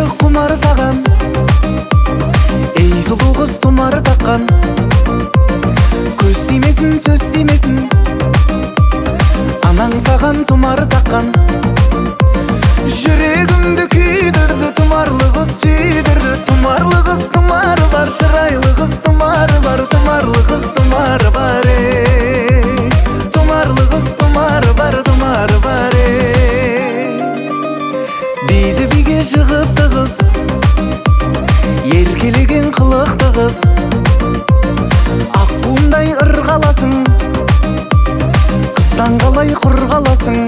кумар саган, эй сулуу кыз тумары таккан. Көз тиймесин, сөз тиймесин, анаң саган тумары таккан. Жүрегимди күйдүрдү, тумарлы кыз сүйдүрдү. Тумарлы кыз тумары бар, чырайлы кыз тумары бар. Тумарлы кыз тумары бар, тумарлы кыз тумары бар, тумары бар. Биди биге чыгыпты кыз, эркелеген кылыкты кыз. Ак кумдай ыргаласың, кыздан калай кур каласың.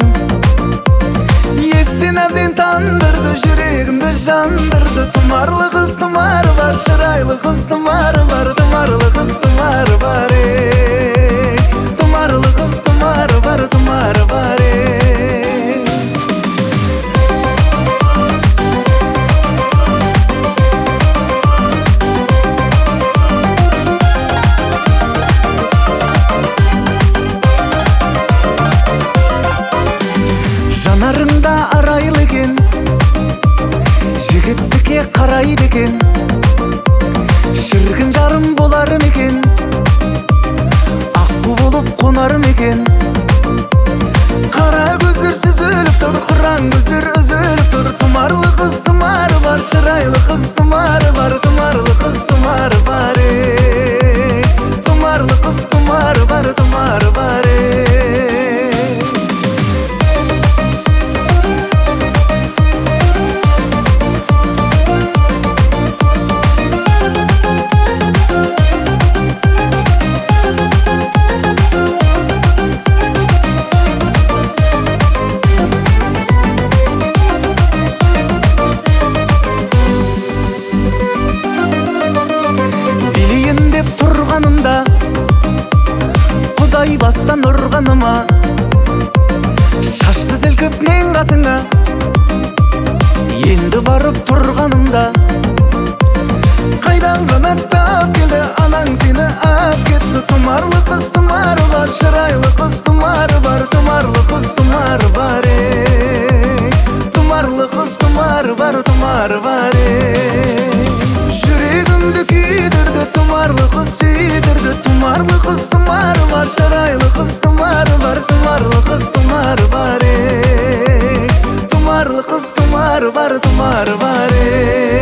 Естен әбден тандырды, жүрегімді жандырды. Тумарлы кыз тумары бар, чырайлы кыз тумары бар. Тумарлы кыз тумары бар, тумарлы кыз тумары бар, тумары бар. Жанарыңда арайлы екен, жігіттікке қарайды екен. Шіркін жарым боларым екен, аққу болып қонарым екен. Қара көздер сүзіліп тұр, қыран көздер үзіліп тұр. Тумарлы қыз тумары бар, шырайлы қыз тумары бар. Тумарлы қыз тумары бар, тумарлы қыз тумары бар, тумары бар. Құдай бастан ұрғаныма, шашты сілкіп мен қасыңа, енді барып тұрғанымда. Қайдан қанаттап келді, анаң сені ап кетті. Тумарлы қыз тумары бар, шырайлы қыз тумары бар. Тумарлы қыз тумары бар, тумарлы қыз тумары бар, тумары бар. Жүрегімді күйдірді, тумарлы қыз сүйдірді. Тумарлы қыз тумары бар, чырайлы қыз тумары бар. Тумарлы қыз тумары бар, тумарлы қыз тумары бар, тумары бар.